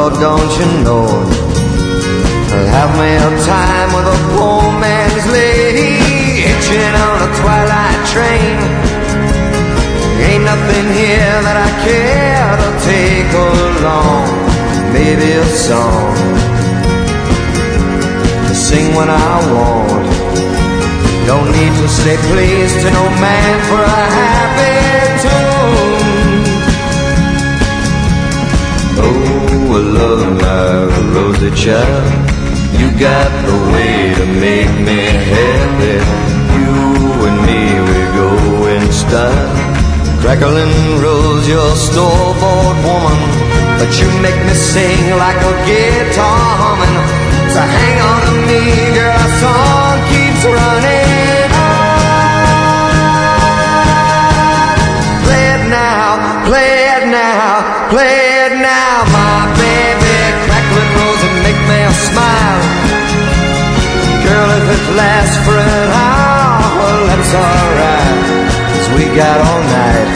Lord, don't you know I'll have me a time with a poor man's lady, hitching on a twilight train. Ain't nothing here that I care to take along. Maybe a song to sing when I want. Don't need to say please to no man for a happy tune. Oh, I love my rosy child. You got the way to make me happy. You and me, we go in style. Crackling rose, you're a store-bought woman, but you make me sing like a guitar humming. So hang on to me, girl, our song keeps running on. Play it now, play it now, play it now, my baby. Crackling rose and make me smile. Girl, if it lasts for an hour, well, that's alright, 'cause we got all night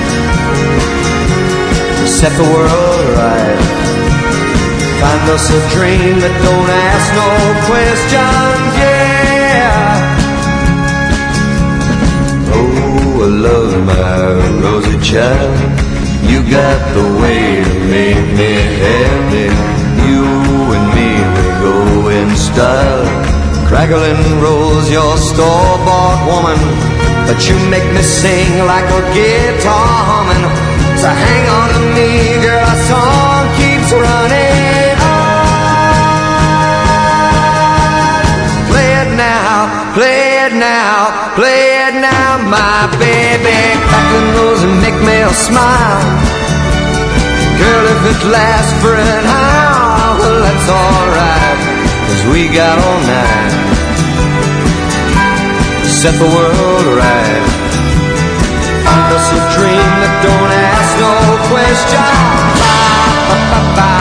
to set the world right. Find us a dream that don't ask no questions, yeah. Oh, I love my rosy child. You got the way to make me happy. You and me, we go in style. Crackling rose, you're a store-bought woman, but you make me sing like a guitar humming. So hang on to me, girl, our song keeps running on. Play it now, play it now, play it now, my baby. Crackling rose and make me smile. Girl, if it lasts for an hour, well, that's alright, 'cause we got all night to set the world right. Find us a dream that don't ask no questions. Bye, bye, bye, bye.